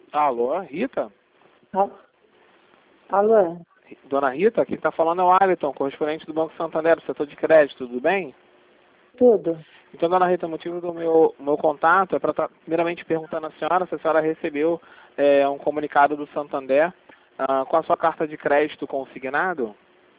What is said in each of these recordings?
Alô, Rita? Ah, alô? Dona Rita, quem está falando é o Alisson, correspondente do Banco Santander, do setor de crédito, tudo bem? Tudo. Então, Dona Rita, o motivo do meu contato é para estar primeiramente perguntando à senhora se a senhora recebeu um comunicado do Santander com a sua carta de crédito consignado?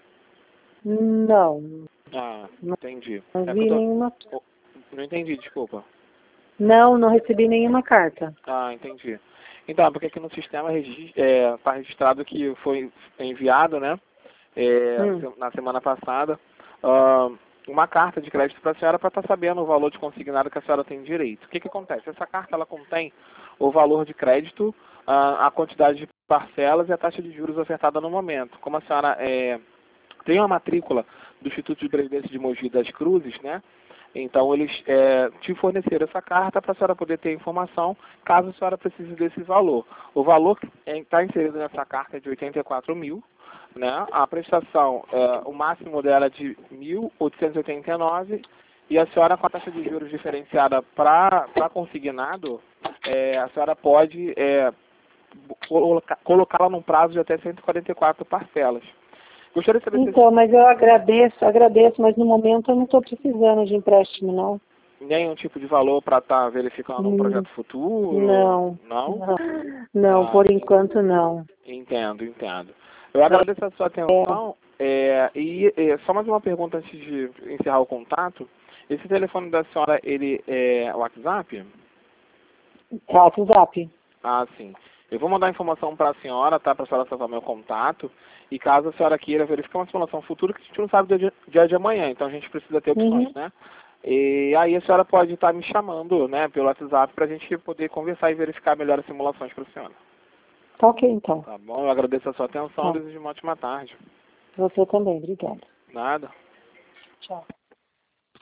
Não. Ah, Não entendi. vi nenhuma. Não entendi, desculpa. Não recebi nenhuma carta. Ah, entendi. Então, porque aqui no sistema está registrado que foi enviado, né, na semana passada, uma carta de crédito para a senhora para estar sabendo o valor de consignado que a senhora tem direito. O que acontece? Essa carta ela contém o valor de crédito, a quantidade de parcelas e a taxa de juros ofertada no momento. Como a senhora tem uma matrícula do Instituto de Previdência de Mogi das Cruzes, né? Então, eles te forneceram essa carta para a senhora poder ter informação, caso a senhora precise desse valor. O valor que está inserido nessa carta é de 84 mil, né? A prestação, o máximo dela é de 1.889, e a senhora, com a taxa de juros diferenciada para consignado, a senhora pode colocá-la num prazo de até 144 parcelas. Gostaria de saber Então, mas eu agradeço, mas no momento eu não estou precisando de empréstimo, não. nenhum tipo de valor para estar verificando um projeto futuro? Não. Não? Não, por enquanto não. Entendo. Eu agradeço a sua atenção. Só mais uma pergunta antes de encerrar o contato. Esse telefone da senhora, ele é WhatsApp? WhatsApp. Ah, sim. Eu vou mandar informação para a senhora, tá? Para a senhora salvar meu contato. E caso a senhora queira verificar uma simulação futura, que a gente não sabe do dia de amanhã, então a gente precisa ter opções, né? E aí a senhora pode estar me chamando, né, pelo WhatsApp para a gente poder conversar e verificar melhor as simulações para a senhora. Tá ok, então. Tá bom? Eu agradeço a sua atenção e Tá. desejo uma ótima tarde. Você também, obrigada. Nada. Tchau.